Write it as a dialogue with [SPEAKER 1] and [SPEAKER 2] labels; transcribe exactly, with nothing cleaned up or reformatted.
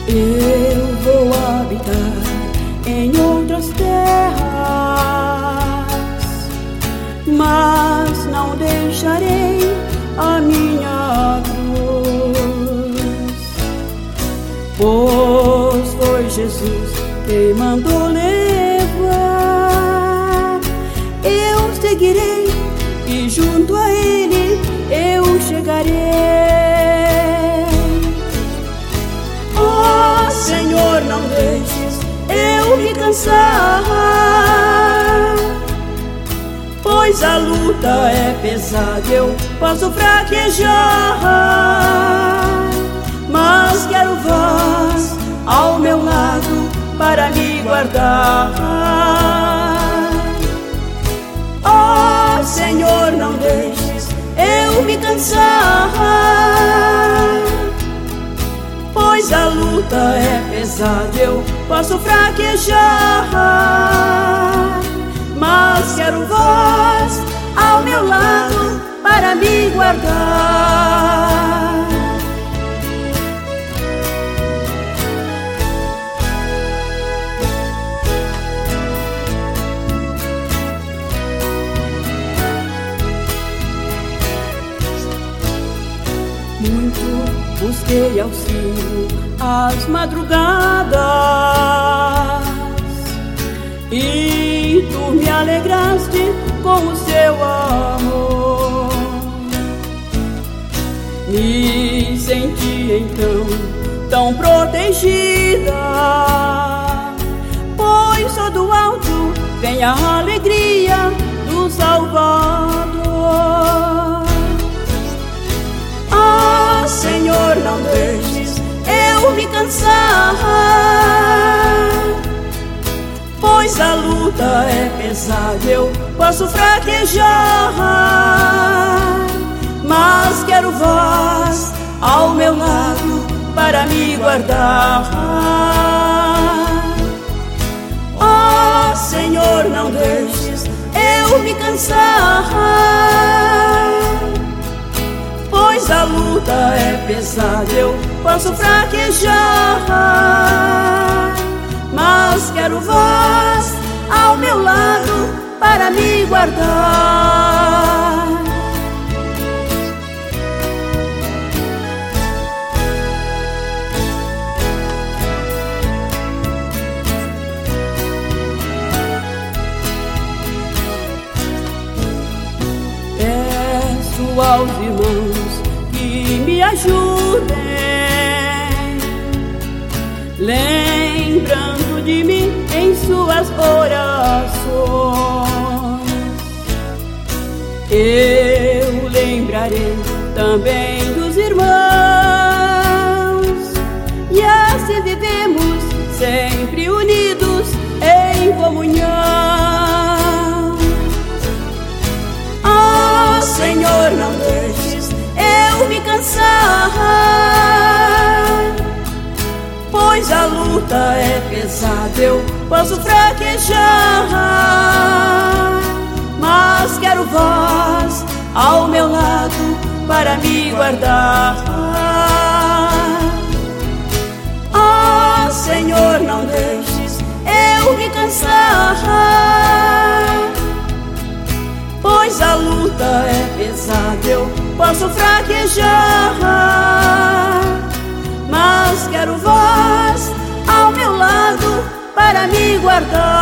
[SPEAKER 1] Eu vou habitar em outras terras, mas não deixarei a minha cruz, pois foi Jesus quem mandou levar. Eu seguirei e junto a Ele eu chegarei. Oh Senhor, não deixes eu me cansar, pois a luta é pesada, eu posso fraquejar, mas quero vós ao meu lado para me guardar. Oh Senhor, não deixes eu me cansar, pois a luta é pesada, eu posso fraquejar, mas quero vós ao meu lado para me guardar. Muito busquei auxílio às madrugadas, e tu me alegraste com o seu amor. Me senti então tão protegida, pois só do alto vem a alegria do Salvador. Ah, Senhor, não deixes eu me cansar, pois a luta é pesada, eu posso fraquejar, mas quero vós ao meu lado para me guardar. Oh Senhor, não deixes eu me cansar, pois a luta é pesada, eu posso fraquejar, mas quero vós ao meu lado para me guardar. Peço aos irmãos que me ajudem, lembrando de mim em suas orações. Eu lembrarei também dos irmãos, e assim vivemos sempre unidos em comunhão. Oh Senhor, não deixes eu me cansar, pois a luta é pesada, eu posso fraquejar, mas quero vós ao meu lado para me guardar. Oh Senhor, não deixes eu me cansar, pois a luta é pesada, eu posso fraquejar, mas quero vós ao meu lado para me guardar.